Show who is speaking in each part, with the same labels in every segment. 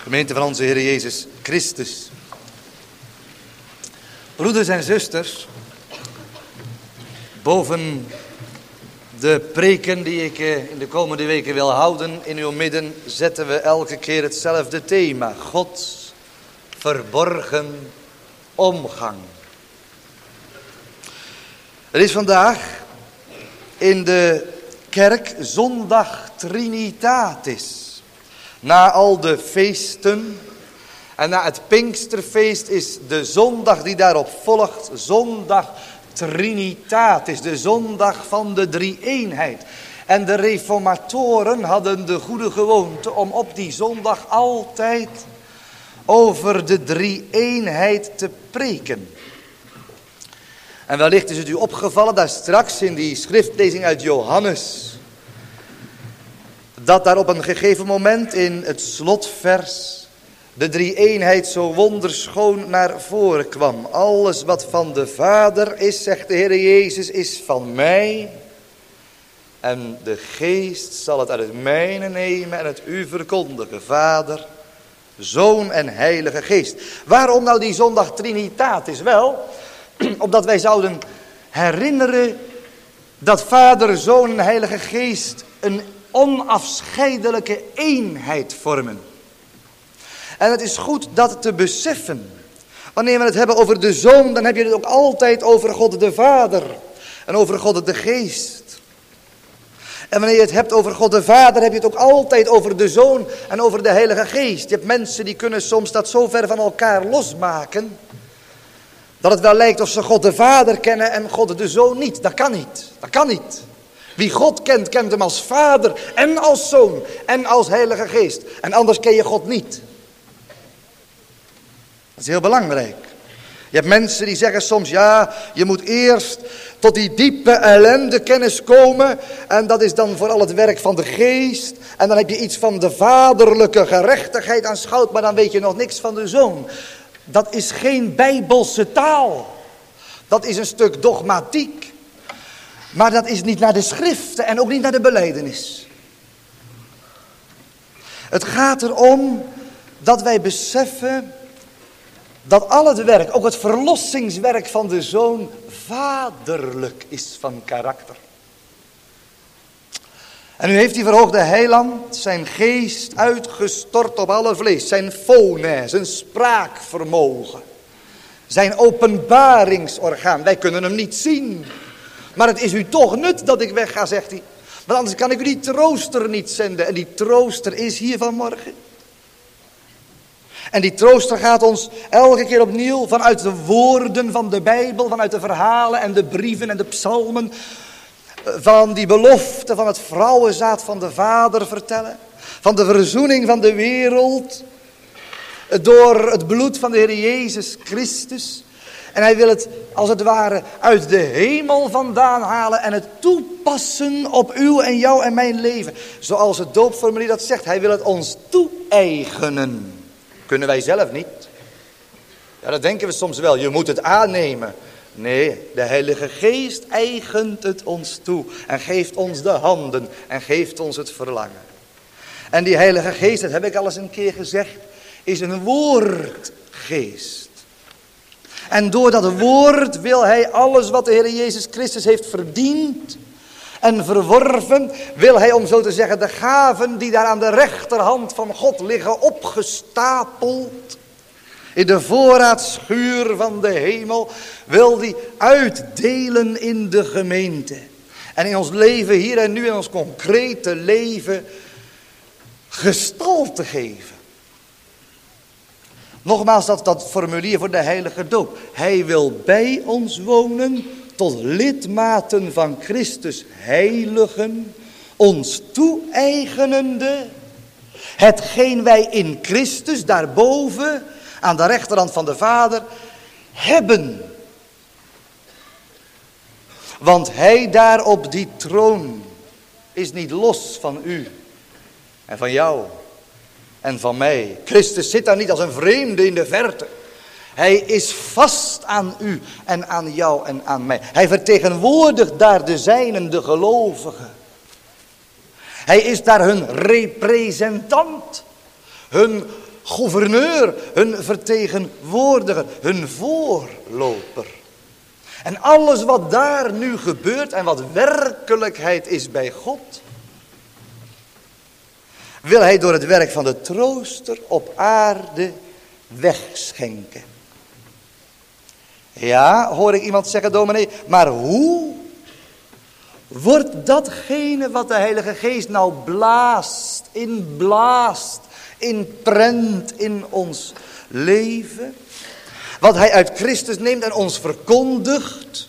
Speaker 1: Gemeente van onze Heer Jezus Christus. Broeders en zusters, boven de preken die ik in de komende weken wil houden in uw midden, zetten we elke keer hetzelfde thema. Gods verborgen omgang. Er is vandaag in de kerk zondag Trinitatis. Na al de feesten en na het Pinksterfeest is de zondag die daarop volgt zondag Trinitatis, de zondag van de drie-eenheid. En de reformatoren hadden de goede gewoonte om op die zondag altijd over de drie-eenheid te preken. En wellicht is het u opgevallen daar straks in die schriftlezing uit Johannes, dat daar op een gegeven moment in het slotvers de drie-eenheid zo wonderschoon naar voren kwam. Alles wat van de Vader is, zegt de Heer Jezus, is van mij. En de Geest zal het uit het mijne nemen en het u verkondigen. Vader, Zoon en Heilige Geest. Waarom nou die zondag Trinitatis? Wel, opdat wij zouden herinneren dat Vader, Zoon en Heilige Geest een onafscheidelijke eenheid vormen. En het is goed dat te beseffen. Wanneer we het hebben over de Zoon, dan heb je het ook altijd over God de Vader en over God de Geest. En wanneer je het hebt over God de Vader, heb je het ook altijd over de Zoon en over de Heilige Geest. Je hebt mensen die kunnen soms dat zo ver van elkaar losmaken, dat het wel lijkt of ze God de Vader kennen en God de Zoon niet. Dat kan niet. Dat kan niet. Wie God kent, kent hem als Vader en als Zoon en als Heilige Geest. En anders ken je God niet. Dat is heel belangrijk. Je hebt mensen die zeggen soms, ja, je moet eerst tot die diepe ellende kennis komen. En dat is dan vooral het werk van de Geest. En dan heb je iets van de vaderlijke gerechtigheid aanschouwd, maar dan weet je nog niks van de Zoon. Dat is geen bijbelse taal. Dat is een stuk dogmatiek. Maar dat is niet naar de schriften en ook niet naar de belijdenis. Het gaat erom dat wij beseffen dat al het werk, ook het verlossingswerk van de Zoon, vaderlijk is van karakter. En nu heeft die verhoogde heiland zijn geest uitgestort op alle vlees. Zijn phone, zijn spraakvermogen. Zijn openbaringsorgaan. Wij kunnen hem niet zien. Maar het is u toch nut dat ik wegga, zegt hij. Want anders kan ik u die trooster niet zenden. En die trooster is hier vanmorgen. En die trooster gaat ons elke keer opnieuw vanuit de woorden van de Bijbel, vanuit de verhalen en de brieven en de psalmen, van die belofte van het vrouwenzaad van de Vader vertellen. Van de verzoening van de wereld door het bloed van de Heer Jezus Christus. En hij wil het als het ware uit de hemel vandaan halen en het toepassen op uw en jou en mijn leven. Zoals het doopformulier dat zegt, hij wil het ons toe-eigenen. Kunnen wij zelf niet. Ja, dat denken we soms wel. Je moet het aannemen. Nee, de Heilige Geest eigent het ons toe. En geeft ons de handen. En geeft ons het verlangen. En die Heilige Geest, dat heb ik al eens een keer gezegd, is een woordgeest. En door dat woord wil hij alles wat de Heer Jezus Christus heeft verdiend en verworven, wil hij, om zo te zeggen, de gaven die daar aan de rechterhand van God liggen opgestapeld in de voorraadschuur van de hemel, wil hij uitdelen in de gemeente. En in ons leven hier en nu, in ons concrete leven, gestalte geven. Nogmaals dat formulier voor de heilige doop. Hij wil bij ons wonen, tot lidmaten van Christus heiligen, ons toe-eigenende, hetgeen wij in Christus daarboven, aan de rechterhand van de Vader, hebben. Want hij daar op die troon is niet los van u en van jou en van mij. Christus zit daar niet als een vreemde in de verte. Hij is vast aan u en aan jou en aan mij. Hij vertegenwoordigt daar de zijnen, de gelovigen. Hij is daar hun representant. Hun gouverneur, hun vertegenwoordiger, hun voorloper. En alles wat daar nu gebeurt en wat werkelijkheid is bij God, wil hij door het werk van de trooster op aarde wegschenken. Ja, hoor ik iemand zeggen, dominee, maar hoe wordt datgene wat de Heilige Geest nou inblaast, inprent in ons leven, wat hij uit Christus neemt en ons verkondigt,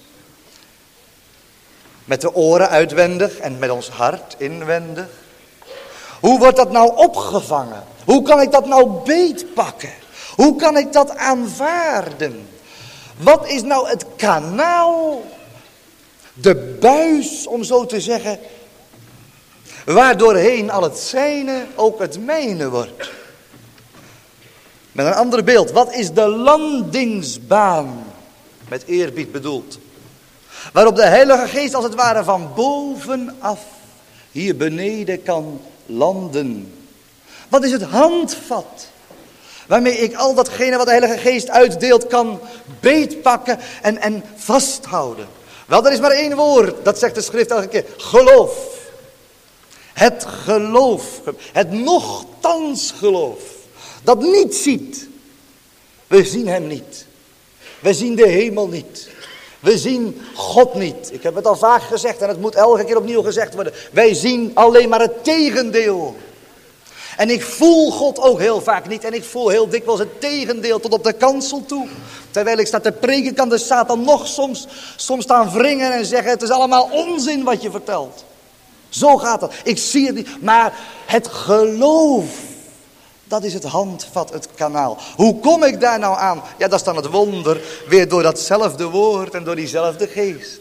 Speaker 1: met de oren uitwendig en met ons hart inwendig. Hoe wordt dat nou opgevangen? Hoe kan ik dat nou beetpakken? Hoe kan ik dat aanvaarden? Wat is nou het kanaal, de buis om zo te zeggen, waardoorheen al het zijne ook het mijne wordt? Met een ander beeld, wat is de landingsbaan, met eerbied bedoeld, waarop de Heilige Geest als het ware van bovenaf hier beneden kan landen? Wat is het handvat waarmee ik al datgene wat de Heilige Geest uitdeelt kan beetpakken en vasthouden? Wel, er is maar één woord, dat zegt de schrift elke keer: geloof. Het geloof, het nochtans geloof, dat niet ziet. We zien hem niet. We zien de hemel niet. We zien God niet. Ik heb het al vaak gezegd en het moet elke keer opnieuw gezegd worden. Wij zien alleen maar het tegendeel. En ik voel God ook heel vaak niet. En ik voel heel dikwijls het tegendeel tot op de kansel toe. Terwijl ik sta te preken, kan de Satan nog soms staan wringen en zeggen: het is allemaal onzin wat je vertelt. Zo gaat het. Ik zie het niet. Maar het geloof, dat is het handvat, het kanaal. Hoe kom ik daar nou aan? Ja, dat is dan het wonder. Weer door datzelfde woord en door diezelfde geest.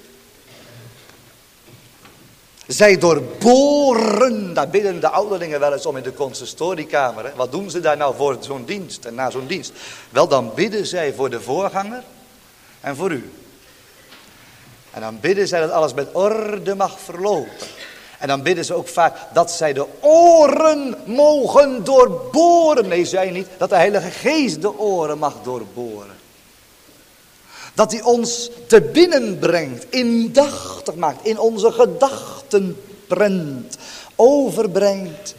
Speaker 1: Zij doorboren, daar bidden de ouderlingen wel eens om in de consistoriekamer. Hè? Wat doen ze daar nou voor zo'n dienst en na zo'n dienst? Wel, dan bidden zij voor de voorganger en voor u. En dan bidden zij dat alles met orde mag verlopen. En dan bidden ze ook vaak dat zij de oren mogen doorboren. Nee, zij niet. Dat de Heilige Geest de oren mag doorboren. Dat hij ons te binnen brengt, indachtig maakt, in onze gedachten prent, overbrengt.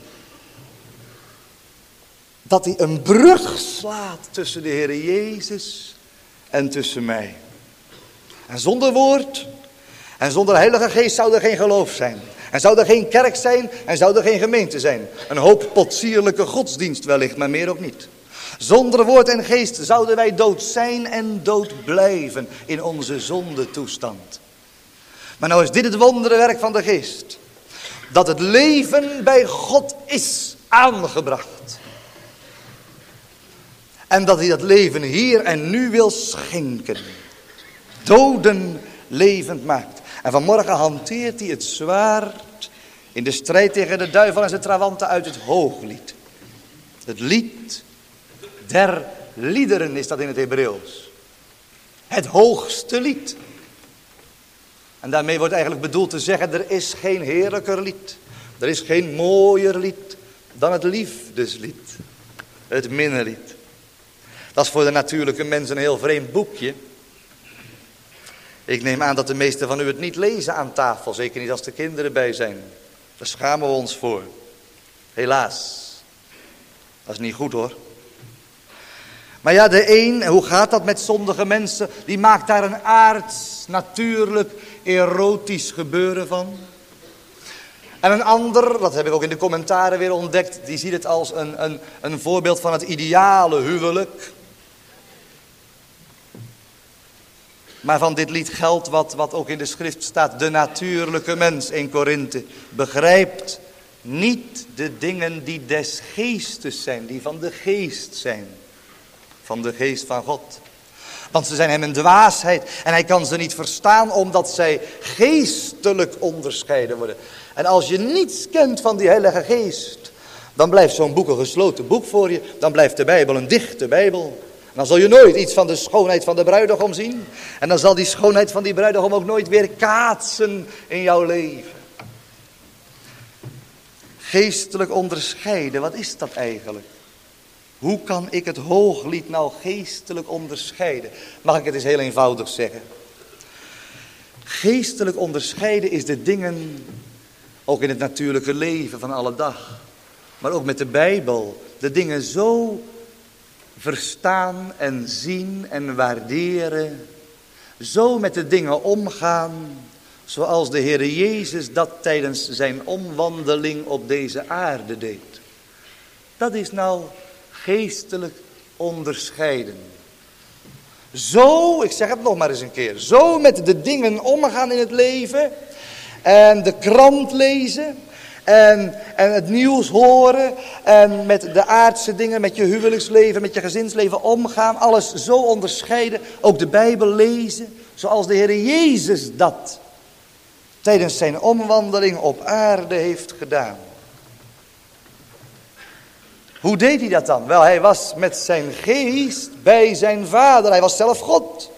Speaker 1: Dat hij een brug slaat tussen de Heer Jezus en tussen mij. En zonder woord en zonder Heilige Geest zou er geen geloof zijn. En zou er geen kerk zijn en zou er geen gemeente zijn. Een hoop potsierlijke godsdienst wellicht, maar meer ook niet. Zonder woord en geest zouden wij dood zijn en dood blijven in onze zondetoestand. Maar nou is dit het wonderwerk van de geest. Dat het leven bij God is aangebracht. En dat hij dat leven hier en nu wil schenken. Doden levend maakt. En vanmorgen hanteert hij het zwaard in de strijd tegen de duivel en zijn trawanten uit het Hooglied. Het lied der liederen is dat in het Hebreeuws. Het hoogste lied. En daarmee wordt eigenlijk bedoeld te zeggen: er is geen heerlijker lied. Er is geen mooier lied dan het liefdeslied. Het minnelied. Dat is voor de natuurlijke mens een heel vreemd boekje. Ik neem aan dat de meesten van u het niet lezen aan tafel. Zeker niet als de kinderen bij zijn. Daar schamen we ons voor. Helaas. Dat is niet goed hoor. Maar ja, de een, hoe gaat dat met zondige mensen? Die maakt daar een aards, natuurlijk, erotisch gebeuren van. En een ander, dat heb ik ook in de commentaren weer ontdekt, die ziet het als een voorbeeld van het ideale huwelijk. Maar van dit lied geldt wat ook in de schrift staat. De natuurlijke mens, 1 Korinthe, begrijpt niet de dingen die des geestes zijn, die van de geest zijn. Van de geest van God. Want ze zijn hem een dwaasheid en hij kan ze niet verstaan omdat zij geestelijk onderscheiden worden. En als je niets kent van die Heilige Geest, dan blijft zo'n boek een gesloten boek voor je. Dan blijft de Bijbel een dichte Bijbel. En dan zul je nooit iets van de schoonheid van de bruidegom zien. En dan zal die schoonheid van die bruidegom ook nooit weer kaatsen in jouw leven. Geestelijk onderscheiden, wat is dat eigenlijk? Hoe kan ik het Hooglied nou geestelijk onderscheiden? Mag ik het eens heel eenvoudig zeggen? Geestelijk onderscheiden is de dingen, ook in het natuurlijke leven van alle dag, maar ook met de Bijbel, de dingen zo verstaan en zien en waarderen, zo met de dingen omgaan, zoals de Heer Jezus dat tijdens zijn omwandeling op deze aarde deed. Dat is nou geestelijk onderscheiden. Zo, ik zeg het nog maar eens een keer, zo met de dingen omgaan in het leven en de krant lezen en het nieuws horen en met de aardse dingen, met je huwelijksleven, met je gezinsleven omgaan, alles zo onderscheiden, ook de Bijbel lezen, zoals de Heer Jezus dat tijdens zijn omwandeling op aarde heeft gedaan. Hoe deed hij dat dan? Wel, hij was met zijn geest bij zijn Vader. Hij was zelf God.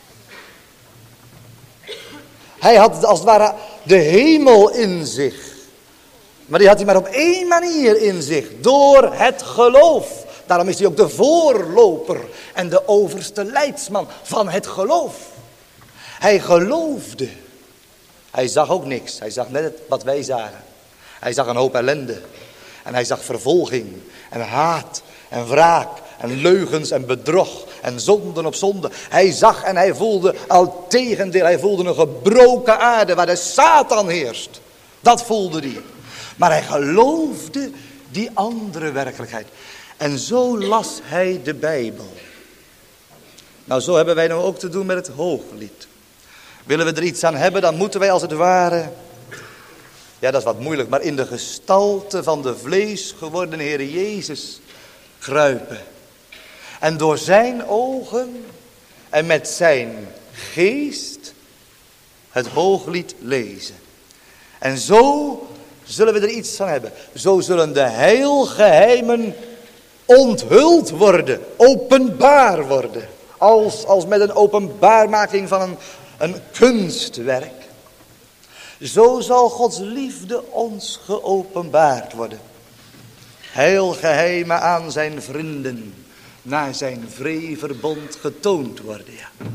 Speaker 1: Hij had als het ware de hemel in zich. Maar die had hij maar op één manier in zich. Door het geloof. Daarom is hij ook de voorloper en de overste leidsman van het geloof. Hij geloofde. Hij zag ook niks. Hij zag net wat wij zagen. Hij zag een hoop ellende. En hij zag vervolging en haat en wraak en leugens en bedrog en zonden op zonde. Hij zag en hij voelde al tegendeel. Hij voelde een gebroken aarde waar de Satan heerst. Dat voelde hij. Maar hij geloofde die andere werkelijkheid. En zo las hij de Bijbel. Nou, zo hebben wij nou ook te doen met het Hooglied. Willen we er iets aan hebben, dan moeten wij als het ware, ja, dat is wat moeilijk, maar in de gestalte van de vlees geworden Heer Jezus kruipen. En door zijn ogen en met zijn geest het Hooglied lezen. En zo zullen we er iets van hebben. Zo zullen de heilgeheimen onthuld worden, openbaar worden. Als met een openbaarmaking van een kunstwerk. Zo zal Gods liefde ons geopenbaard worden. Heilgeheimen aan zijn vrienden, naar zijn vreeverbond getoond worden. Ja.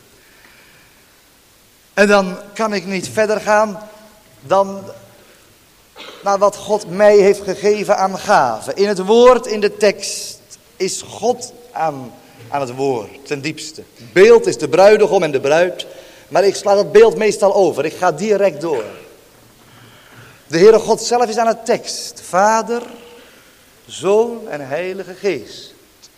Speaker 1: En dan kan ik niet verder gaan dan naar wat God mij heeft gegeven aan gaven. In het woord, in de tekst, is God aan het woord, ten diepste. Het beeld is de bruidegom en de bruid. Maar ik sla dat beeld meestal over. Ik ga direct door. De Heere God zelf is aan het tekst. Vader, Zoon en Heilige Geest.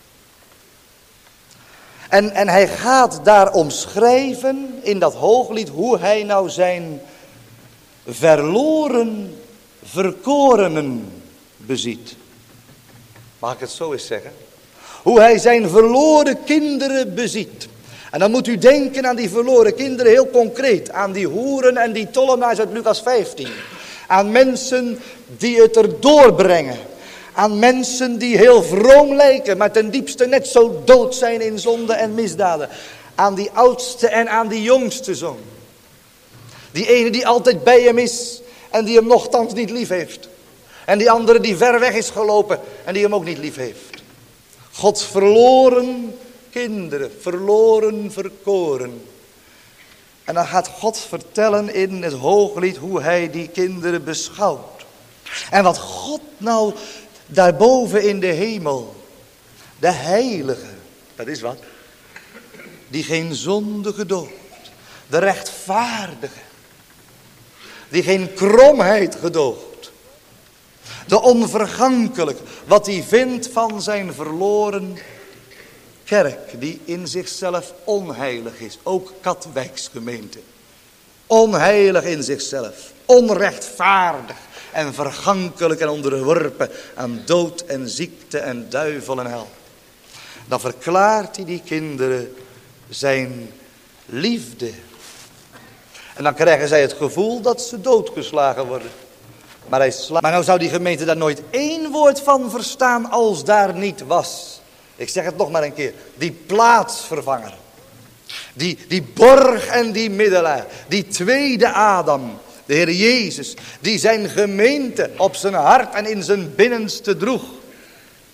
Speaker 1: En hij gaat daar omschrijven in dat Hooglied hoe hij nou zijn verloren verkorenen beziet. Mag ik het zo eens zeggen? Hoe hij zijn verloren kinderen beziet. En dan moet u denken aan die verloren kinderen heel concreet. Aan die hoeren en die tollenaars uit Lucas 15. Aan mensen die het erdoor brengen. Aan mensen die heel vroom lijken, maar ten diepste net zo dood zijn in zonde en misdaden. Aan die oudste en aan die jongste zoon. Die ene die altijd bij hem is en die hem nochtans niet lief heeft. En die andere die ver weg is gelopen en die hem ook niet lief heeft. Gods verloren kinderen, verloren verkoren. En dan gaat God vertellen in het Hooglied hoe hij die kinderen beschouwt. En wat God nou daarboven in de hemel, de heilige, dat is wat? Die geen zonde gedoogt, de rechtvaardige, die geen kromheid gedoogt, de onvergankelijk, wat hij vindt van zijn verloren kerk, die in zichzelf onheilig is, ook Katwijksgemeente. Onheilig in zichzelf, onrechtvaardig en vergankelijk en onderworpen aan dood en ziekte en duivel en hel. Dan verklaart hij die kinderen zijn liefde. En dan krijgen zij het gevoel dat ze doodgeslagen worden. Maar nou zou die gemeente daar nooit één woord van verstaan als daar niet was. Ik zeg het nog maar een keer. Die plaatsvervanger. Die borg en die middelaar. Die tweede Adam. De Heer Jezus. Die zijn gemeente op zijn hart en in zijn binnenste droeg.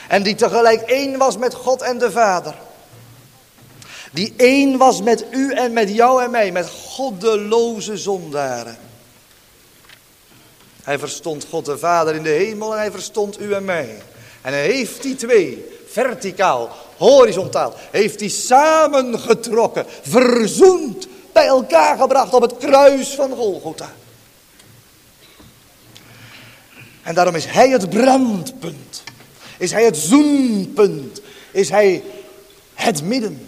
Speaker 1: En die tegelijk één was met God en de Vader. Die één was met u en met jou en mij, met goddeloze zondaren. Hij verstond God de Vader in de hemel en hij verstond u en mij. En hij heeft die twee, verticaal, horizontaal, heeft die samengetrokken, verzoend, bij elkaar gebracht op het kruis van Golgotha. En daarom is hij het brandpunt, is hij het zoenpunt, is hij het midden.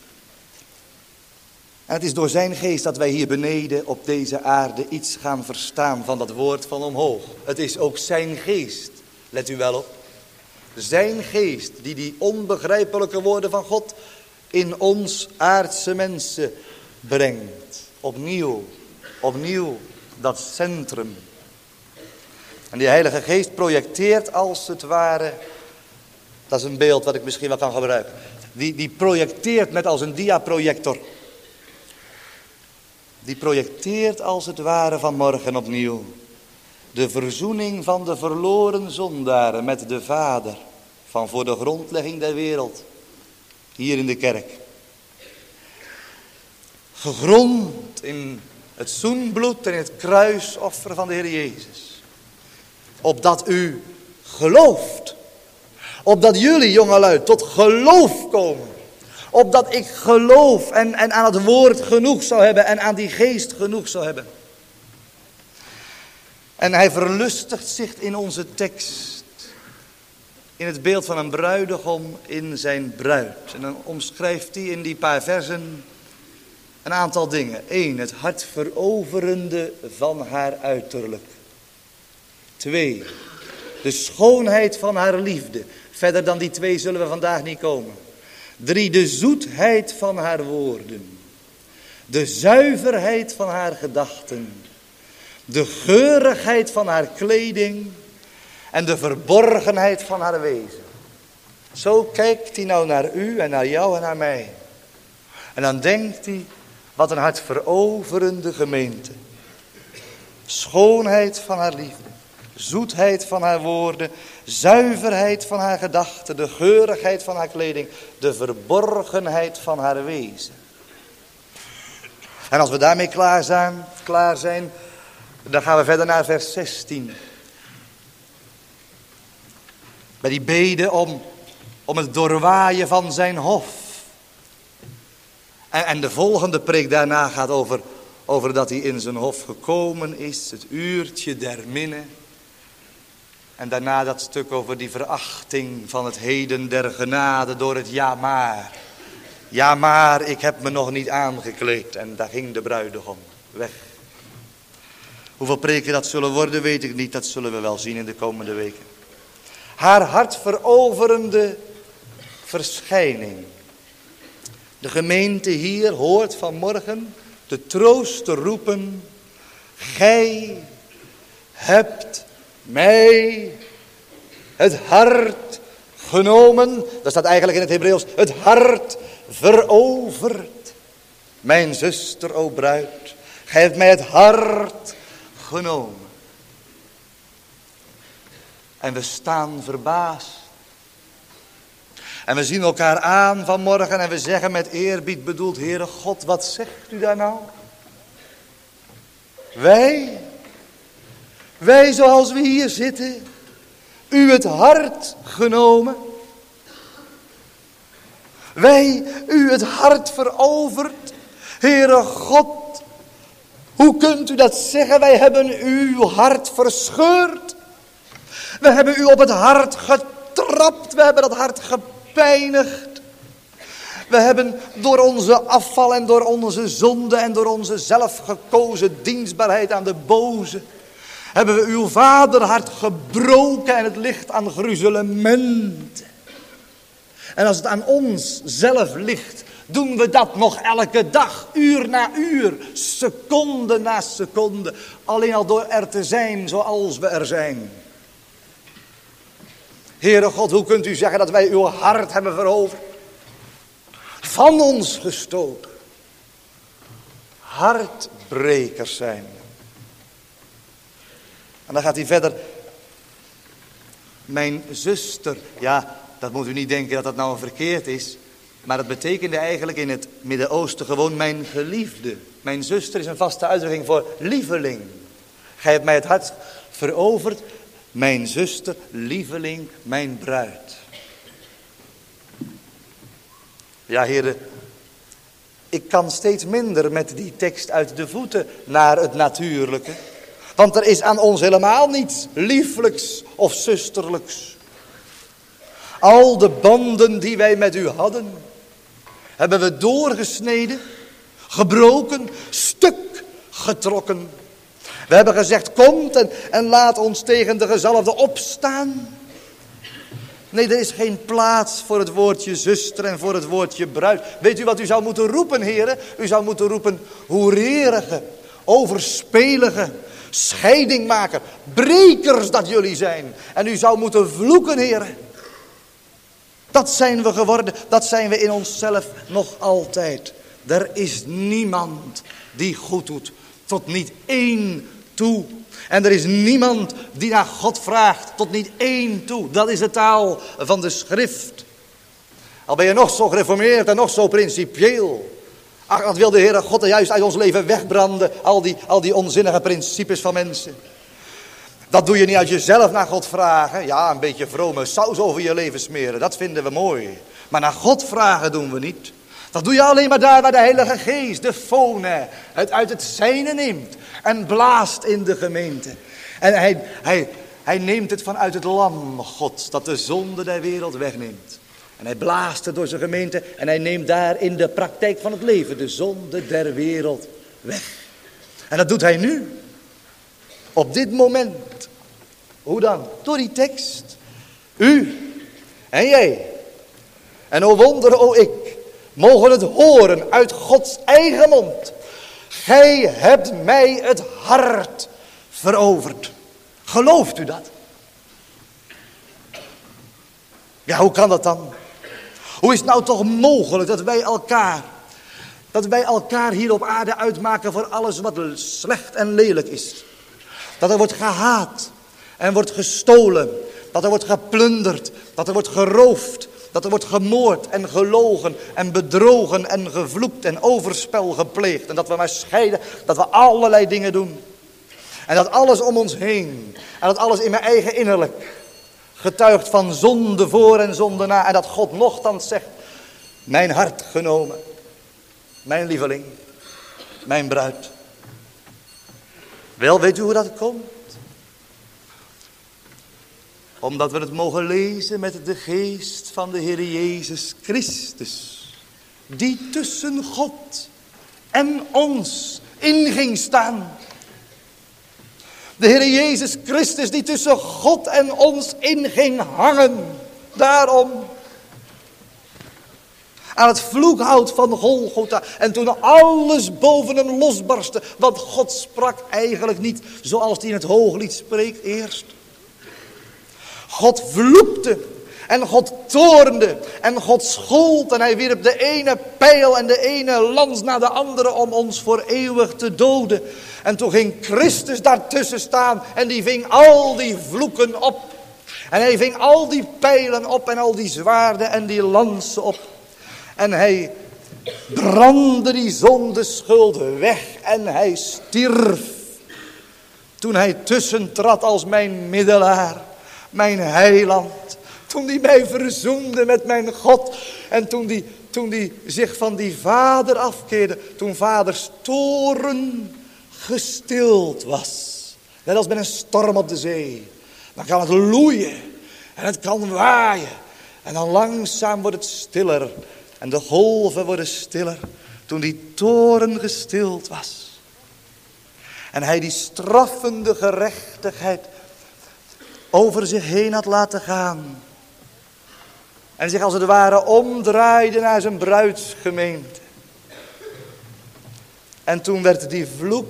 Speaker 1: En het is door zijn geest dat wij hier beneden op deze aarde iets gaan verstaan van dat woord van omhoog. Het is ook zijn geest, let u wel op. Zijn geest die onbegrijpelijke woorden van God in ons aardse mensen brengt. Opnieuw dat centrum. En die Heilige Geest projecteert als het ware, dat is een beeld wat ik misschien wel kan gebruiken. Die projecteert net als een diaprojector. Die projecteert als het ware vanmorgen opnieuw de verzoening van de verloren zondaren met de Vader van voor de grondlegging der wereld. Hier in de kerk. Gegrond in het zoenbloed en in het kruisoffer van de Heer Jezus. Opdat u gelooft. Opdat jullie jongelui tot geloof komen. Opdat ik geloof en aan het woord genoeg zou hebben en aan die geest genoeg zou hebben. En hij verlustigt zich in onze tekst. In het beeld van een bruidegom in zijn bruid. En dan omschrijft hij in die paar versen een aantal dingen. 1. Het hart veroverende van haar uiterlijk. 2. De schoonheid van haar liefde. Verder dan die 2 zullen we vandaag niet komen. 3. De zoetheid van haar woorden. De zuiverheid van haar gedachten. De geurigheid van haar kleding. En de verborgenheid van haar wezen. Zo kijkt hij nou naar u en naar jou en naar mij. En dan denkt hij, wat een hartveroverende gemeente. Schoonheid van haar liefde. Zoetheid van haar woorden. Zuiverheid van haar gedachten. De geurigheid van haar kleding. De verborgenheid van haar wezen. En als we daarmee klaar zijn, dan gaan we verder naar vers 16. Bij die bede om het doorwaaien van zijn hof. En de volgende preek daarna gaat over dat hij in zijn hof gekomen is. Het uurtje der minne. En daarna dat stuk over die verachting van het heden der genade door het ja maar. Ja maar, ik heb me nog niet aangekleed. En daar ging de bruidegom weg. Hoeveel preken dat zullen worden, weet ik niet. Dat zullen we wel zien in de komende weken. Haar hartveroverende verschijning. De gemeente hier hoort vanmorgen de trooster roepen. Gij hebt mij het hart genomen. Dat staat eigenlijk in het Hebreeuws. Het hart veroverd. Mijn zuster, o bruid. Gij hebt mij het hart genomen. En we staan verbaasd. En we zien elkaar aan vanmorgen en we zeggen met eerbied bedoeld, Heere God, wat zegt u daar nou? Wij zoals we hier zitten, u het hart genomen. Wij, u het hart veroverd. Heere God, hoe kunt u dat zeggen? Wij hebben uw hart verscheurd. We hebben u op het hart getrapt. We hebben dat hart gepijnigd. We hebben door onze afval en door onze zonde en door onze zelfgekozen dienstbaarheid aan de boze, hebben we uw vaderhart gebroken en het ligt aan gruzelement. En als het aan ons zelf ligt, doen we dat nog elke dag, uur na uur, seconde na seconde. Alleen al door er te zijn zoals we er zijn. Heere God, hoe kunt u zeggen dat wij uw hart hebben veroverd? Van ons gestoken. Hartbrekers zijn. En dan gaat hij verder. Mijn zuster, ja, dat moet u niet denken dat dat nou verkeerd is. Maar dat betekende eigenlijk in het Midden-Oosten gewoon mijn geliefde. Mijn zuster is een vaste uitdrukking voor lieveling. Gij hebt mij het hart veroverd. Mijn zuster, lieveling, mijn bruid. Ja, heren, ik kan steeds minder met die tekst uit de voeten naar het natuurlijke. Want er is aan ons helemaal niets lieflijks of zusterlijks. Al de banden die wij met u hadden, hebben we doorgesneden, gebroken, stuk getrokken. We hebben gezegd, komt en laat ons tegen de gezalfde opstaan. Nee, er is geen plaats voor het woordje zuster en voor het woordje bruid. Weet u wat u zou moeten roepen, heren? U zou moeten roepen, hoererige, overspelige, scheidingmaker, brekers dat jullie zijn. En u zou moeten vloeken, heren. Dat zijn we geworden, dat zijn we in onszelf nog altijd. Er is niemand die goed doet, tot niet één toe. En er is niemand die naar God vraagt, tot niet één toe. Dat is de taal van de schrift. Al ben je nog zo gereformeerd en nog zo principieel. Ach, dat wil de Heere God er juist uit ons leven wegbranden. Al die onzinnige principes van mensen. Dat doe je niet uit jezelf naar God vragen. Ja, een beetje vrome saus over je leven smeren. Dat vinden we mooi. Maar naar God vragen doen we niet. Dat doe je alleen maar daar waar de Heilige Geest, de fone, het uit het zijne neemt. En blaast in de gemeente. En hij neemt het vanuit het lam Gods, dat de zonde der wereld wegneemt. En hij blaast het door zijn gemeente en hij neemt daar in de praktijk van het leven de zonde der wereld weg. En dat doet hij nu. Op dit moment. Hoe dan? Door die tekst. U en jij. En o wonder, o ik, mogen het horen uit Gods eigen mond. Gij hebt mij het hart veroverd. Gelooft u dat? Ja, hoe kan dat dan? Hoe is het nou toch mogelijk dat wij elkaar hier op aarde uitmaken voor alles wat slecht en lelijk is? Dat er wordt gehaat en wordt gestolen, dat er wordt geplunderd, dat er wordt geroofd, dat er wordt gemoord en gelogen en bedrogen en gevloekt en overspel gepleegd. En dat we maar scheiden, dat we allerlei dingen doen. En dat alles om ons heen, en dat alles in mijn eigen innerlijk getuigt van zonde voor en zonde na. En dat God nochtans zegt, mijn hart genomen, mijn lieveling, mijn bruid. Wel, weet u hoe dat komt? Omdat we het mogen lezen met de geest van de Heer Jezus Christus. Die tussen God en ons in ging staan. De Heer Jezus Christus die tussen God en ons in ging hangen. Daarom. Aan het vloekhout van Golgotha. En toen alles boven hem losbarstte. Want God sprak eigenlijk niet zoals hij in het Hooglied spreekt eerst. God vloekte. En God toornde. En God schold. En hij wierp de ene pijl en de ene lans naar de andere om ons voor eeuwig te doden. En toen ging Christus daartussen staan. En die ving al die vloeken op. En hij ving al die pijlen op. En al die zwaarden en die lansen op. En hij brandde die zondeschuld weg. En hij stierf. Toen hij tussentrad als mijn middelaar. Mijn heiland. Toen hij mij verzoende met mijn God. En toen hij zich van die vader afkeerde. Toen vaders toorn gestild was. Net als met een storm op de zee. Dan kan het loeien. En het kan waaien. En dan langzaam wordt het stiller. En de golven worden stiller. Toen die toorn gestild was. En hij die straffende gerechtigheid over zich heen had laten gaan. En zich als het ware omdraaide naar zijn bruidsgemeente. En toen werd die vloek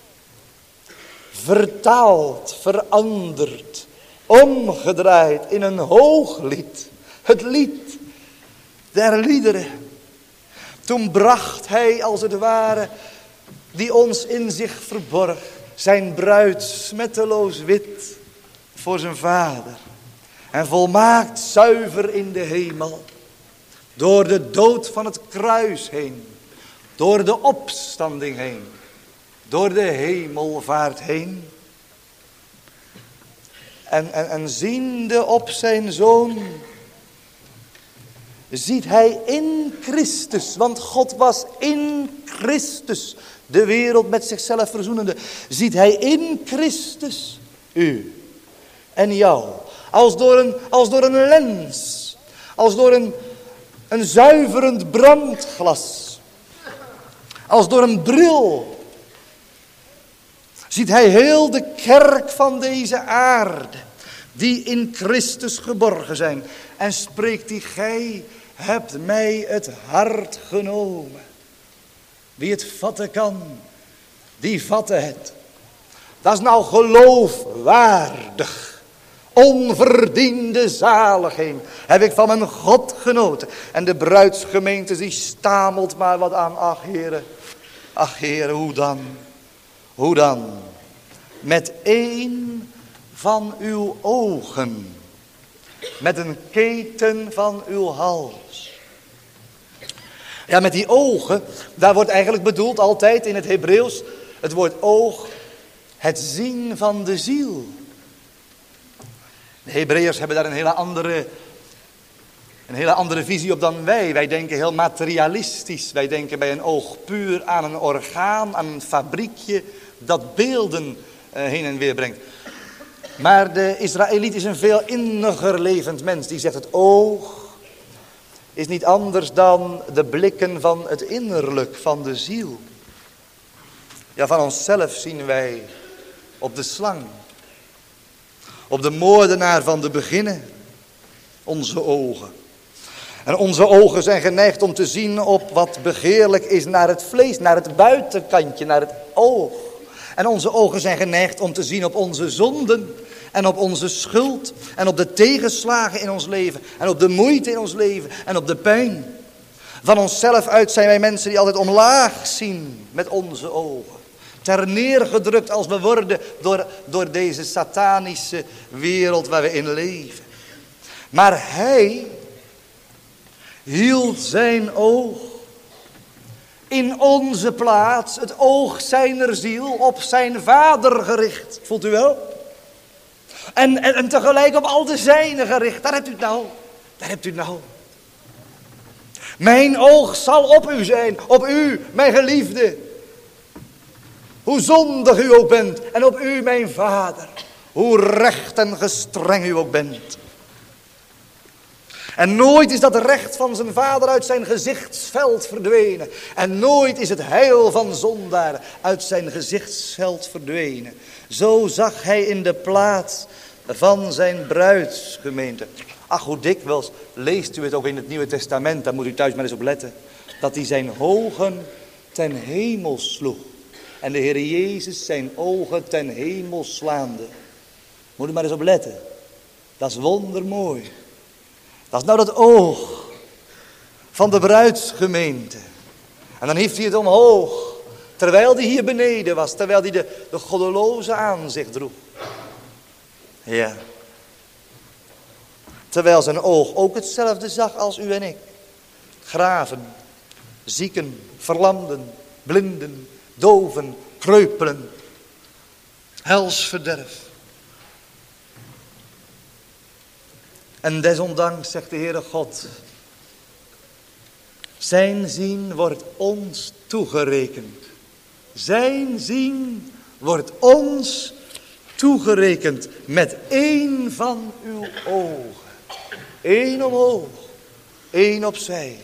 Speaker 1: vertaald, veranderd, omgedraaid in een hooglied. Het lied der liederen. Toen bracht hij als het ware, die ons in zich verborg, zijn bruid smetteloos wit voor zijn vader. en volmaakt zuiver in de hemel. Door de dood van het kruis heen. Door de opstanding heen. Door de hemelvaart heen. En ziende op zijn Zoon, ziet hij in Christus, want God was in Christus, de wereld met zichzelf verzoenende, ziet hij in Christus u en jou, als door een lens, als door een zuiverend brandglas, als door een bril, ziet hij heel de kerk van deze aarde, die in Christus geborgen zijn. En spreekt hij, gij hebt mij het hart genomen. Wie het vatten kan, die vatte het. Dat is nou geloofwaardig. Onverdiende zaligheid heb ik van mijn God genoten. En de bruidsgemeente die stamelt maar wat aan. Ach heren, hoe dan? Hoe dan? Met één van uw ogen. Met een keten van uw hals. Ja, met die ogen, daar wordt eigenlijk bedoeld altijd in het Hebreeuws het woord oog, het zien van de ziel. De Hebreërs hebben daar een hele andere visie op dan wij. Wij denken heel materialistisch. Wij denken bij een oog puur aan een orgaan, aan een fabriekje dat beelden heen en weer brengt. Maar de Israëliet is een veel inniger levend mens. Die zegt het oog is niet anders dan de blikken van het innerlijk, van de ziel. Ja, van onszelf zien wij op de slang. Op de moordenaar van de beginnen. Onze ogen. En onze ogen zijn geneigd om te zien op wat begeerlijk is naar het vlees, naar het buitenkantje, naar het oog. En onze ogen zijn geneigd om te zien op onze zonden en op onze schuld en op de tegenslagen in ons leven en op de moeite in ons leven en op de pijn. Van onszelf uit zijn wij mensen die altijd omlaag zien met onze ogen. Ter neergedrukt als we worden door deze satanische wereld waar we in leven. Maar hij hield zijn oog in onze plaats, het oog zijner ziel, op zijn Vader gericht. Voelt u wel? En tegelijk op al de zijnen gericht. Daar hebt u het nou. Daar hebt u het nou. Mijn oog zal op u zijn. Op u, mijn geliefde. Hoe zondig u ook bent. En op u, mijn Vader. Hoe recht en gestreng u ook bent. En nooit is dat recht van zijn Vader uit zijn gezichtsveld verdwenen. En nooit is het heil van zondaar uit zijn gezichtsveld verdwenen. Zo zag hij in de plaats van zijn bruidsgemeente. Ach, hoe dikwijls leest u het ook in het Nieuwe Testament. Daar moet u thuis maar eens op letten. Dat hij zijn ogen ten hemel sloeg. En de Heer Jezus zijn ogen ten hemel slaande. Moet u maar eens op letten. Dat is wondermooi. Dat is nou dat oog van de bruidsgemeente. En dan hief hij het omhoog. Terwijl hij hier beneden was. Terwijl hij de goddeloze aan zich droeg. Ja. Terwijl zijn oog ook hetzelfde zag als u en ik. Graven, zieken, verlamden, blinden, doven, kreupelen. Helsverderf. En desondanks zegt de Heere God, zijn zien wordt ons toegerekend. Zijn zien wordt ons toegerekend met één van uw ogen. Eén omhoog, één opzij.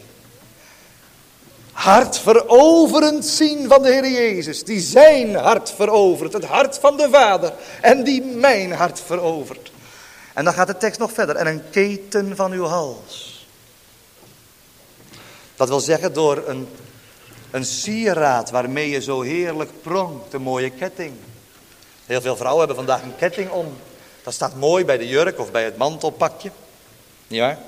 Speaker 1: Hartveroverend zien van de Heer Jezus, die zijn hart verovert, het hart van de Vader en die mijn hart verovert. En dan gaat de tekst nog verder. En een keten van uw hals. Dat wil zeggen door een sieraad waarmee je zo heerlijk pronkt. Een mooie ketting. Heel veel vrouwen hebben vandaag een ketting om. Dat staat mooi bij de jurk of bij het mantelpakje. Niet waar?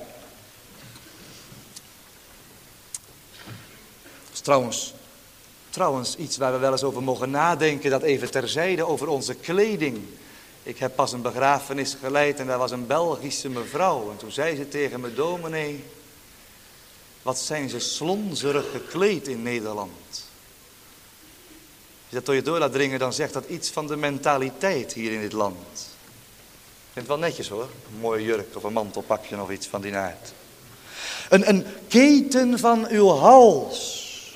Speaker 1: Dat is trouwens iets waar we wel eens over mogen nadenken. Dat even terzijde over onze kleding. Ik heb pas een begrafenis geleid en daar was een Belgische mevrouw. En toen zei ze tegen me, dominee, wat zijn ze slonzerig gekleed in Nederland. Als je dat door je door laat dringen, dan zegt dat iets van de mentaliteit hier in dit land. Ik vind het wel netjes hoor, een mooie jurk of een mantelpakje of iets van die aard. Een keten van uw hals.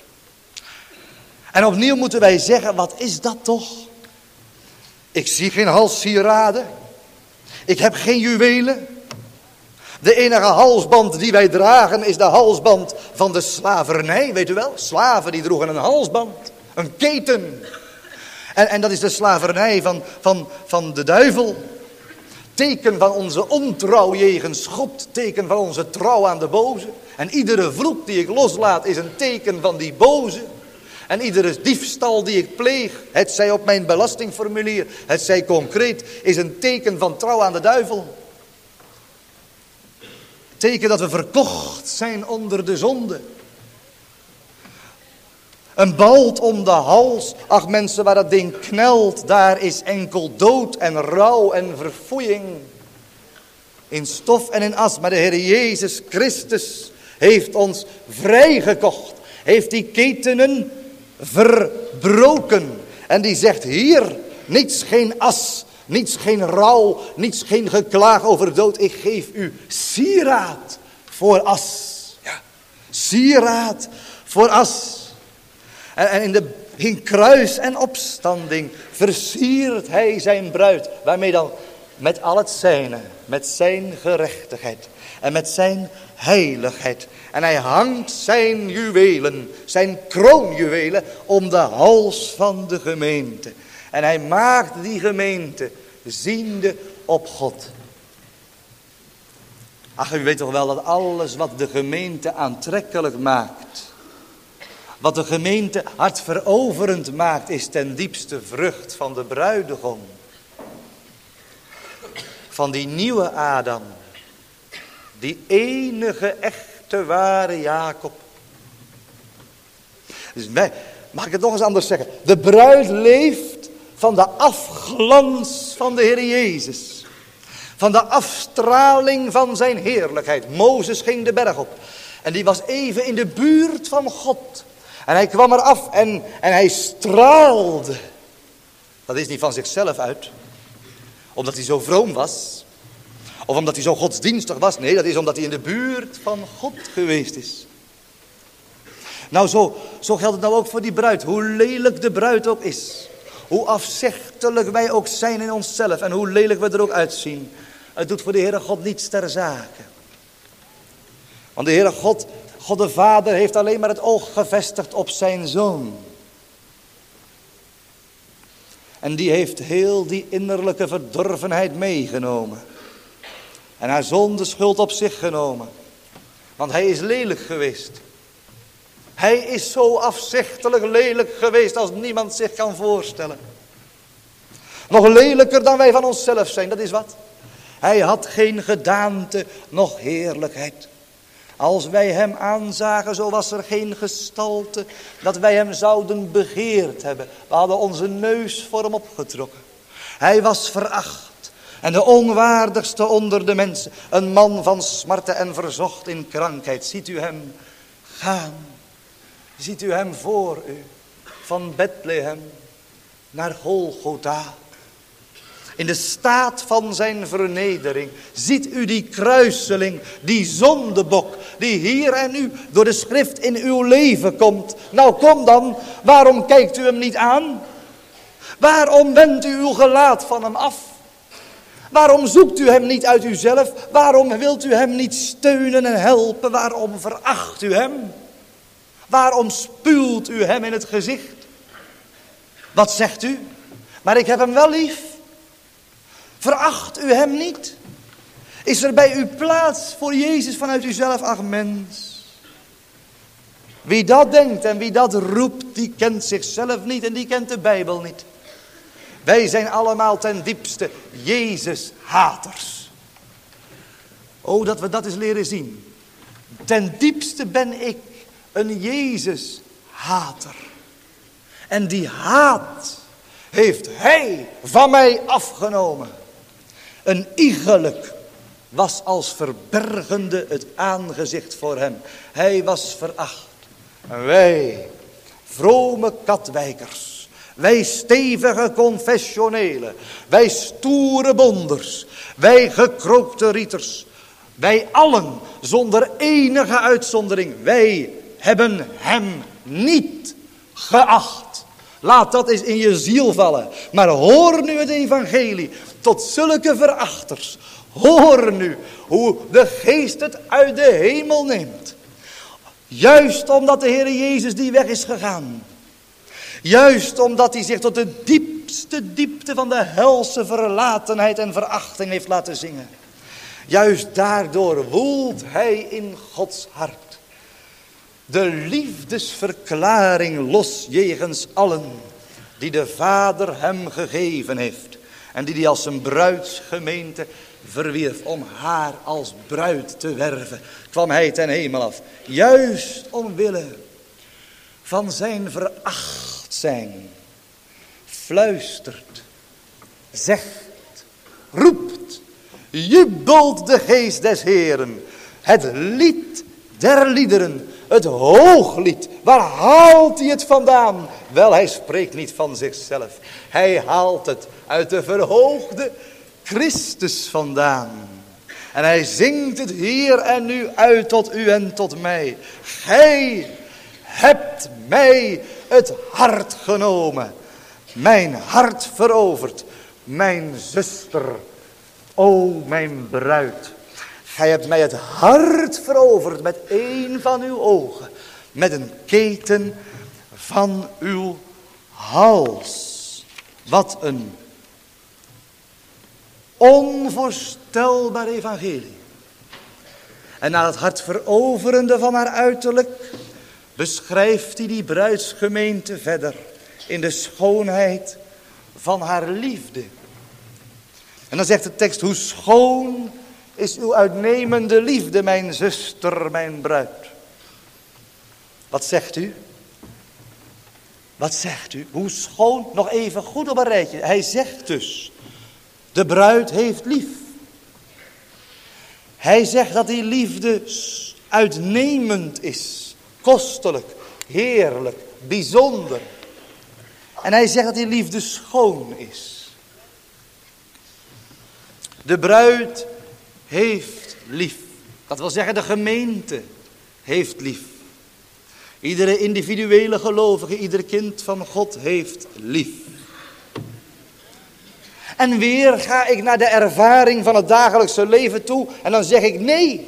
Speaker 1: En opnieuw moeten wij zeggen, wat is dat toch? Ik zie geen halssieraden. Ik heb geen juwelen. De enige halsband die wij dragen is de halsband van de slavernij. Weet u wel, slaven die droegen een halsband. Een keten. En dat is de slavernij van de duivel. Teken van onze ontrouw jegens God. Teken van onze trouw aan de boze. En iedere vloek die ik loslaat is een teken van die boze. En iedere diefstal die ik pleeg, het zij op mijn belastingformulier, het zij concreet, is een teken van trouw aan de duivel. Teken dat we verkocht zijn onder de zonde. Een bald om de hals. Ach mensen, waar dat ding knelt, daar is enkel dood en rouw en verfoeiing. In stof en in as. Maar de Heer Jezus Christus heeft ons vrijgekocht. Heeft die ketenen verbroken. En die zegt hier, niets geen as, niets geen rouw, niets geen geklaag over dood. Ik geef u sieraad voor as. Ja, sieraad voor as. En in kruis en opstanding versiert hij zijn bruid. Waarmee dan? Met al het zijne. Met zijn gerechtigheid. En met zijn heiligheid. En hij hangt zijn juwelen. Zijn kroonjuwelen. Om de hals van de gemeente. En hij maakt die gemeente ziende op God. Ach, u weet toch wel dat alles wat de gemeente aantrekkelijk maakt. Wat de gemeente hartveroverend maakt, is ten diepste vrucht van de bruidegom. Van die nieuwe Adam. Die enige echte ware Jacob. Dus mag ik het nog eens anders zeggen. De bruid leeft van de afglans van de Heer Jezus. Van de afstraling van zijn heerlijkheid. Mozes ging de berg op. En die was even in de buurt van God. En hij kwam eraf en hij straalde. Dat is niet van zichzelf uit. Omdat hij zo vroom was. Of omdat hij zo godsdienstig was. Nee, dat is omdat hij in de buurt van God geweest is. Nou, zo geldt het nou ook voor die bruid. Hoe lelijk de bruid ook is. Hoe afzichtelijk wij ook zijn in onszelf. En hoe lelijk we er ook uitzien. Het doet voor de Heere God niets ter zake. Want de Heere God de Vader heeft alleen maar het oog gevestigd op zijn Zoon. En die heeft heel die innerlijke verdorvenheid meegenomen. En haar zonde schuld op zich genomen. Want hij is lelijk geweest. Hij is zo afzichtelijk lelijk geweest als niemand zich kan voorstellen. Nog lelijker dan wij van onszelf zijn, dat is wat. Hij had geen gedaante, noch heerlijkheid. Als wij hem aanzagen, zo was er geen gestalte dat wij hem zouden begeerd hebben. We hadden onze neus voor hem opgetrokken. Hij was veracht en de onwaardigste onder de mensen. Een man van smarten en verzocht in krankheid. Ziet u hem gaan. Ziet u hem voor u. Van Bethlehem naar Golgotha. In de staat van zijn vernedering. Ziet u die kruiseling, die zondebok, die hier en nu door de schrift in uw leven komt. Nou kom dan, waarom kijkt u hem niet aan? Waarom wendt u uw gelaat van hem af? Waarom zoekt u hem niet uit uzelf? Waarom wilt u hem niet steunen en helpen? Waarom veracht u hem? Waarom spuwt u hem in het gezicht? Wat zegt u? Maar ik heb hem wel lief. Veracht u hem niet? Is er bij u plaats voor Jezus vanuit uzelf? Ach mens. Wie dat denkt en wie dat roept, die kent zichzelf niet en die kent de Bijbel niet. Wij zijn allemaal ten diepste Jezus-haters. Oh, dat we dat eens leren zien. Ten diepste ben ik een Jezus-hater. En die haat heeft hij van mij afgenomen. Een iegelijk was als verbergende het aangezicht voor hem. Hij was veracht. En wij, vrome katwijkers, wij stevige confessionelen, wij stoere bonders, wij gekrookte rieters, wij allen zonder enige uitzondering, wij hebben hem niet geacht. Laat dat eens in je ziel vallen. Maar hoor nu het evangelie tot zulke verachters. Hoor nu hoe de geest het uit de hemel neemt. Juist omdat de Heer Jezus die weg is gegaan. Juist omdat hij zich tot de diepste diepte van de helse verlatenheid en verachting heeft laten zingen. Juist daardoor woelt hij in Gods hart. De liefdesverklaring los jegens allen die de Vader hem gegeven heeft. En die hij als zijn bruidsgemeente verwierf om haar als bruid te werven. Kwam hij ten hemel af. Juist omwille van zijn veracht zijn. Fluistert, zegt, roept, jubelt de geest des Heeren. Het lied der liederen, het hooglied. Waar haalt hij het vandaan? Wel, hij spreekt niet van zichzelf. Hij haalt het uit de verhoogde Christus vandaan. En hij zingt het hier en nu uit tot u en tot mij. Gij hebt mij het hart genomen. Mijn hart veroverd. Mijn zuster. O mijn bruid. Gij hebt mij het hart veroverd met een van uw ogen. Met een keten van uw hals. Wat een onvoorstelbaar evangelie. En na het hart veroverende van haar uiterlijk beschrijft hij die bruidsgemeente verder in de schoonheid van haar liefde. En dan zegt de tekst, hoe schoon is uw uitnemende liefde, mijn zuster, mijn bruid. Wat zegt u? Wat zegt u? Hoe schoon? Nog even goed op een rijtje. Hij zegt dus, de bruid heeft lief. Hij zegt dat die liefde uitnemend is. Kostelijk, heerlijk, bijzonder. En hij zegt dat die liefde schoon is. De bruid heeft lief. Dat wil zeggen, de gemeente heeft lief. Iedere individuele gelovige, ieder kind van God heeft lief. En weer ga ik naar de ervaring van het dagelijkse leven toe en dan zeg ik nee.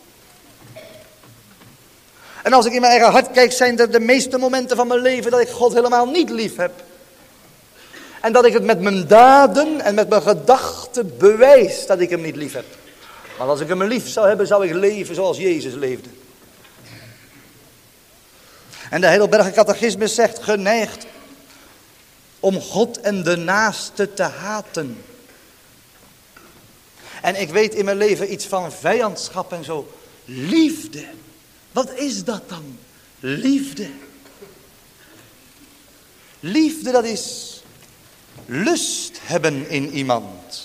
Speaker 1: En als ik in mijn eigen hart kijk, zijn er de meeste momenten van mijn leven dat ik God helemaal niet lief heb. En dat ik het met mijn daden en met mijn gedachten bewijs dat ik hem niet lief heb. Maar als ik hem lief zou hebben, zou ik leven zoals Jezus leefde. En de Heidelberger Catechismus zegt, geneigd om God en de naaste te haten. En ik weet in mijn leven iets van vijandschap en zo. Liefde. Wat is dat dan? Liefde. Liefde, dat is lust hebben in iemand.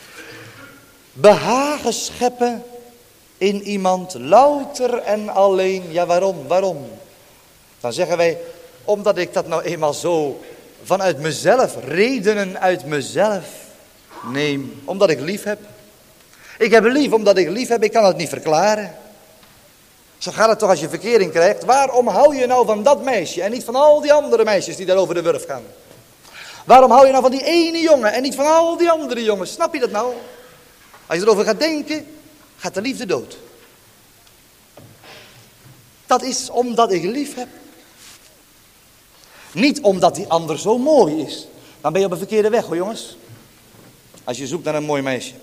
Speaker 1: Behagen scheppen in iemand. Louter en alleen. Ja, waarom? Waarom? Dan zeggen wij, omdat ik dat nou eenmaal zo vanuit mezelf, redenen uit mezelf neem. Omdat ik lief heb. Ik heb lief omdat ik lief heb, ik kan het niet verklaren. Zo gaat het toch als je verkering krijgt. Waarom hou je nou van dat meisje en niet van al die andere meisjes die daar over de wurf gaan? Waarom hou je nou van die ene jongen en niet van al die andere jongens? Snap je dat nou? Als je erover gaat denken, gaat de liefde dood. Dat is omdat ik lief heb. Niet omdat die ander zo mooi is. Dan ben je op een verkeerde weg hoor jongens. Als je zoekt naar een mooi meisje.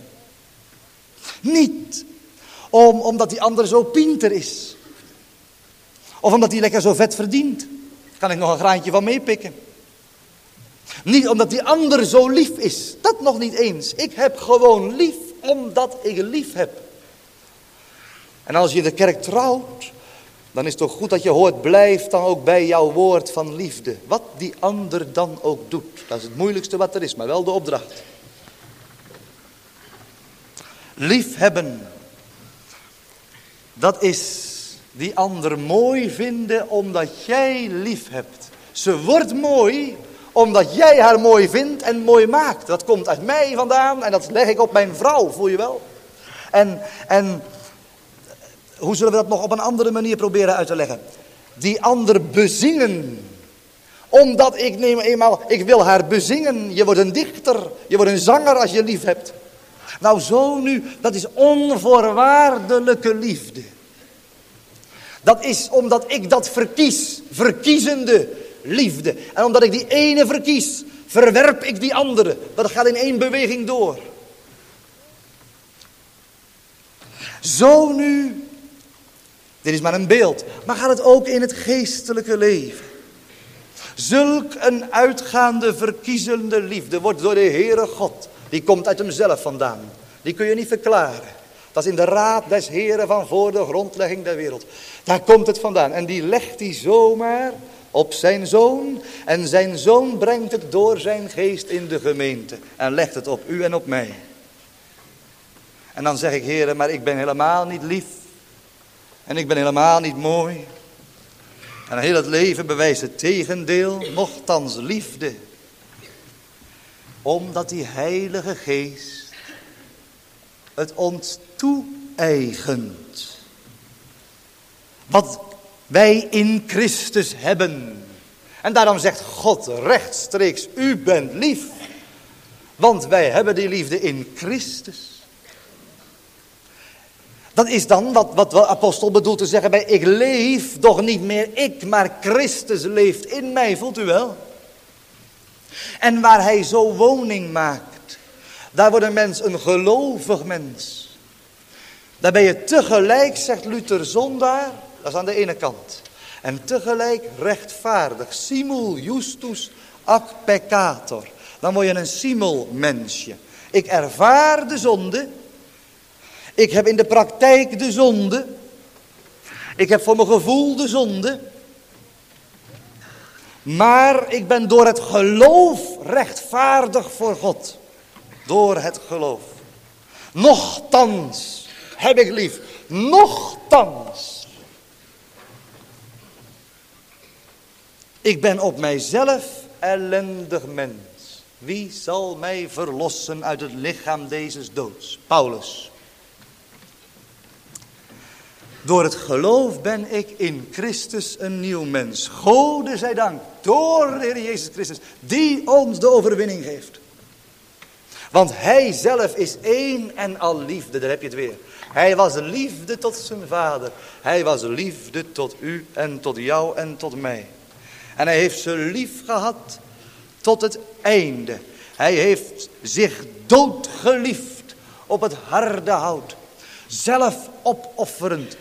Speaker 1: Niet omdat die ander zo pinter is. Of omdat hij lekker zo vet verdient. Daar kan ik nog een graantje van meepikken. Niet omdat die ander zo lief is. Dat nog niet eens. Ik heb gewoon lief omdat ik lief heb. En als je de kerk trouwt, dan is het toch goed dat je hoort, blijf dan ook bij jouw woord van liefde. Wat die ander dan ook doet. Dat is het moeilijkste wat er is, maar wel de opdracht. Liefhebben. Dat is die ander mooi vinden omdat jij lief hebt. Ze wordt mooi omdat jij haar mooi vindt en mooi maakt. Dat komt uit mij vandaan en dat leg ik op mijn vrouw, voel je wel? En hoe zullen we dat nog op een andere manier proberen uit te leggen? Die ander bezingen. Omdat ik wil haar bezingen. Je wordt een dichter, je wordt een zanger als je lief hebt. Nou zo nu, dat is onvoorwaardelijke liefde. Dat is omdat ik dat verkies, verkiezende liefde. En omdat ik die ene verkies, verwerp ik die andere. Dat gaat in één beweging door. Zo nu, dit is maar een beeld, maar gaat het ook in het geestelijke leven. Zulk een uitgaande, verkiezende liefde wordt door de Heere God, die komt uit hemzelf vandaan. Die kun je niet verklaren. Dat is in de raad des Heeren van voor de grondlegging der wereld. Daar komt het vandaan. En die legt hij zomaar op zijn zoon. En zijn zoon brengt het door zijn geest in de gemeente. En legt het op u en op mij. En dan zeg ik, Heere, maar ik ben helemaal niet lief. En ik ben helemaal niet mooi. En heel het leven bewijst het tegendeel. Nochtans liefde. Omdat die Heilige Geest het ons toe-eigent. Wat wij in Christus hebben. En daarom zegt God rechtstreeks, u bent lief. Want wij hebben die liefde in Christus. Dat is dan wat de apostel bedoelt te zeggen bij ik leef, doch niet meer ik, maar Christus leeft in mij, voelt u wel? En waar hij zo woning maakt, daar wordt een mens een gelovig mens. Daar ben je tegelijk, zegt Luther, zondaar, dat is aan de ene kant. En tegelijk rechtvaardig, simul justus ac peccator. Dan word je een simulmensje. Ik ervaar de zonde. Ik heb in de praktijk de zonde. Ik heb voor mijn gevoel de zonde. Maar ik ben door het geloof rechtvaardig voor God. Door het geloof. Nochtans heb ik lief. Nochtans. Ik ben op mijzelf ellendig mens. Wie zal mij verlossen uit het lichaam deze doods? Paulus. Door het geloof ben ik in Christus een nieuw mens. Gode zij dank, door de Heer Jezus Christus, die ons de overwinning geeft. Want hij zelf is één en al liefde, daar heb je het weer. Hij was liefde tot zijn vader. Hij was liefde tot u en tot jou en tot mij. En hij heeft ze lief gehad tot het einde. Hij heeft zich doodgeliefd op het harde hout. Zelf opofferend.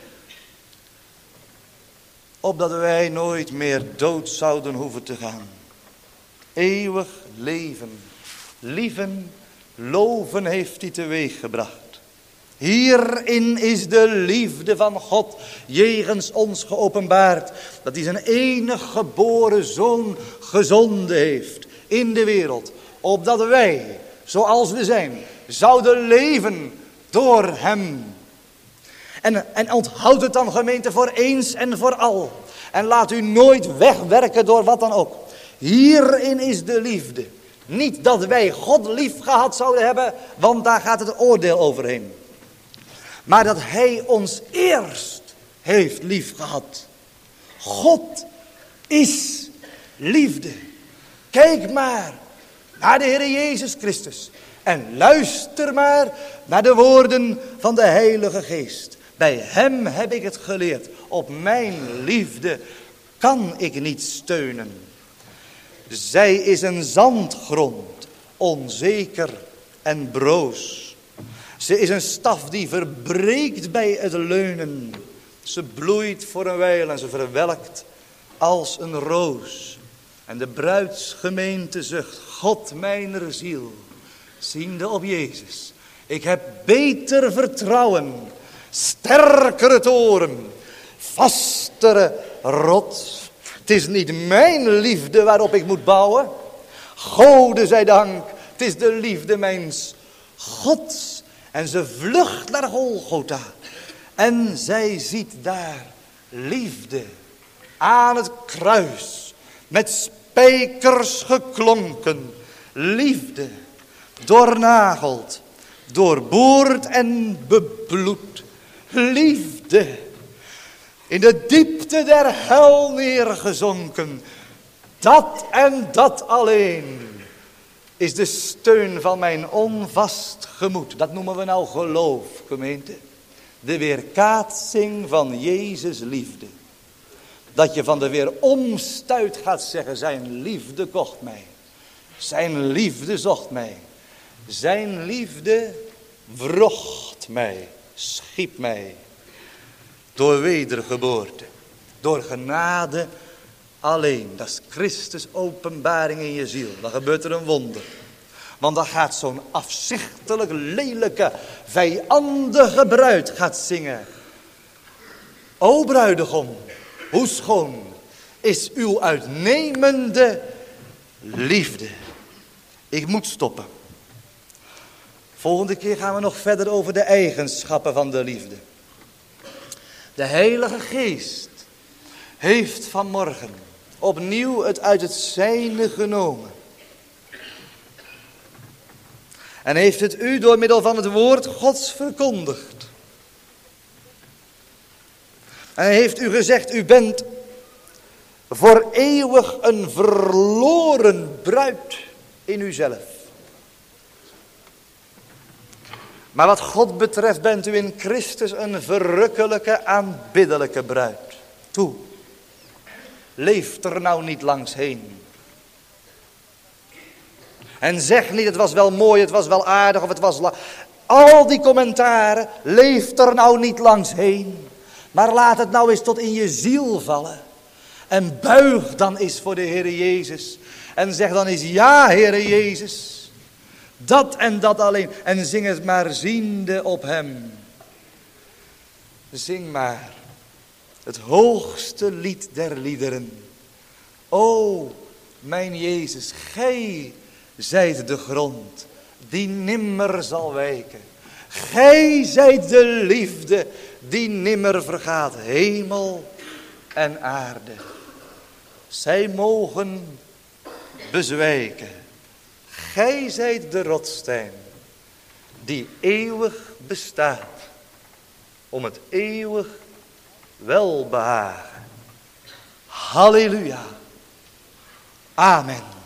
Speaker 1: Opdat wij nooit meer dood zouden hoeven te gaan. Eeuwig leven. Lieven, loven heeft hij teweeg gebracht. Hierin is de liefde van God jegens ons geopenbaard. Dat hij zijn enige geboren zoon gezonden heeft in de wereld. Opdat wij, zoals we zijn, zouden leven door hem. En onthoud het dan, gemeente, voor eens en voor al. En laat u nooit wegwerken door wat dan ook. Hierin is de liefde. Niet dat wij God lief gehad zouden hebben, want daar gaat het oordeel overheen. Maar dat hij ons eerst heeft lief gehad. God is liefde. Kijk maar naar de Heer Jezus Christus. En luister maar naar de woorden van de Heilige Geest. Bij hem heb ik het geleerd. Op mijn liefde kan ik niet steunen. Zij is een zandgrond, onzeker en broos. Ze is een staf die verbreekt bij het leunen. Ze bloeit voor een wijl en ze verwelkt als een roos. En de bruidsgemeente zucht, God mijner ziel, ziende op Jezus. Ik heb beter vertrouwen, sterkere toren, vastere rots. Het is niet mijn liefde waarop ik moet bouwen. Gode zij dank, het is de liefde mijns Gods. En ze vlucht naar Golgotha. En zij ziet daar liefde aan het kruis. Met spijkers geklonken. Liefde doornageld, doorboord en bebloed. Liefde in de diepte der hel neergezonken. Dat en dat alleen is de steun van mijn onvast gemoed. Dat noemen we nou geloof, gemeente. De weerkaatsing van Jezus liefde. Dat je van de weeromstuit gaat zeggen, zijn liefde kocht mij. Zijn liefde zocht mij. Zijn liefde wrocht mij, schiep mij. Door wedergeboorte, door genade alleen. Dat is Christus openbaring in je ziel. Dan gebeurt er een wonder. Want dan gaat zo'n afzichtelijk lelijke, vijandige bruid gaat zingen. O bruidegom, hoe schoon is uw uitnemende liefde. Ik moet stoppen. Volgende keer gaan we nog verder over de eigenschappen van de liefde. De Heilige Geest heeft vanmorgen opnieuw het uit het zijne genomen. En heeft het u door middel van het woord Gods verkondigd. En hij heeft u gezegd, u bent voor eeuwig een verloren bruid in uzelf. Maar wat God betreft bent u in Christus een verrukkelijke, aanbiddelijke bruid. Toe, leef er nou niet langs heen. En zeg niet, het was wel mooi, het was wel aardig of het was... Al die commentaren, leef er nou niet langs heen. Maar laat het nou eens tot in je ziel vallen. En buig dan eens voor de Heere Jezus. En zeg dan eens, ja Heere Jezus. Dat en dat alleen. En zing het maar ziende op hem. Zing maar het hoogste lied der liederen. O, mijn Jezus, gij zijt de grond die nimmer zal wijken. Gij zijt de liefde die nimmer vergaat. Hemel en aarde, zij mogen bezwijken. Gij zijt de rotssteen die eeuwig bestaat, om het eeuwig welbehagen. Halleluja. Amen.